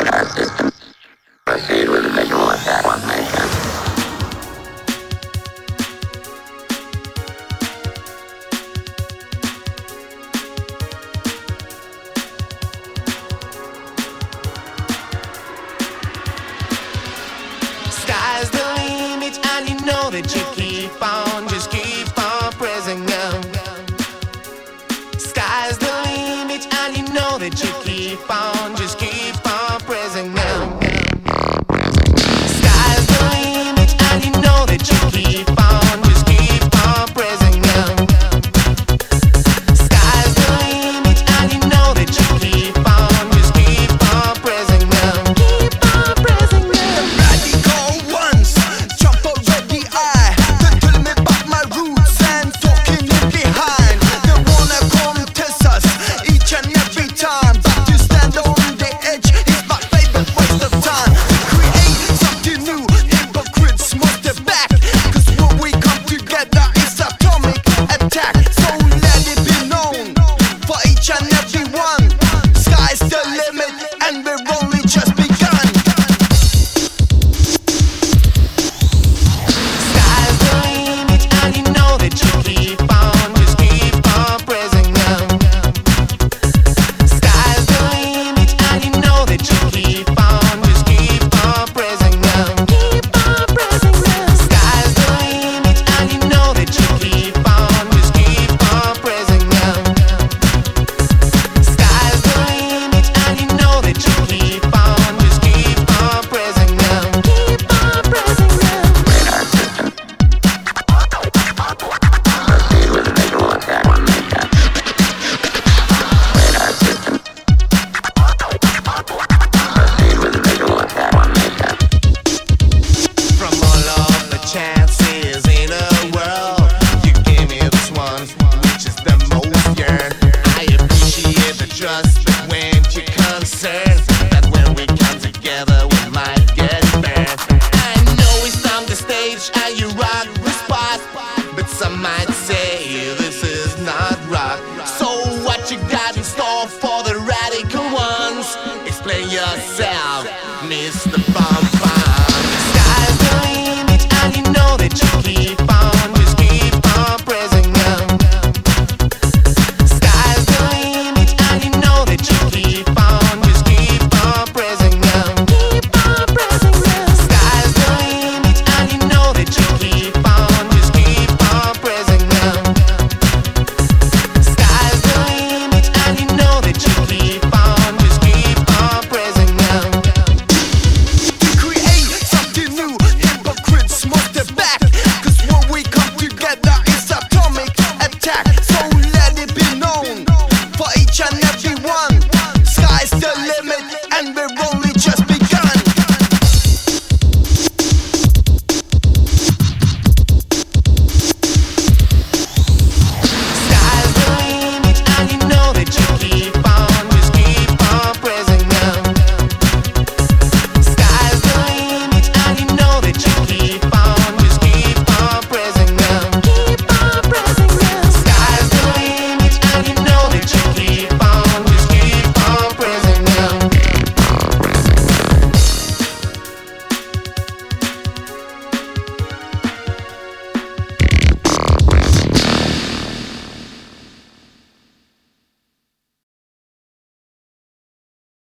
radar system. Proceed with the visual attack on mission. Sky's the limit, and you know that you just keep on pressing on. Sky's the limit, and you know that you just keep on pressing on. Sky's the limit, and you know that you just keep on pressing on. Sky's the limit, and you know that you just keep on pressing on. Keep on pressing on. Radical ones, jump already I. They tell me about my roots and talking in behind. They wanna contest us each and every time, but to stand on the edge is my favorite waste of time. To create something new, hypocrites must step back, cause when we come together it's atomic attack. So let it be known for each and every one, sky's the limit and we're only just begun. Sky's the limit, and you know that you just keep on pressing on. Sky's the limit, and you know that you just keep on pressing on. Keep on pressing on. Sky's the limit, and you know that you just keep on pressing on. Sky's the limit, and you know that you just keep on pressing on. Keep on pressing on. Radar system. Proceed with the visual attack on mission. Radar system. Proceed with the visual attack on mission. From all of the chances in a world, you gave me this one, which is the most yearned. I appreciate the trust that when you're concerned, that when we come together we might get burned. I know it's on the stage and you rock the spot, but some might say this is not rock. So what you got in store for the radical ones? Explain yourself, Mr. Bum Bum. Sky's the limit, and you know that you just keep on pressing on. Sky's the limit, and you know that you just keep on pressing on. Keep on pressing on. Sky's the limit, and you know that you just keep on pressing on. Sky's the limit, and you know that you just keep on pressing on. To create something new, hypocrites must step back, cause when we come together it's atomic attack. So let it be known for each and every one, sky's the limit and we're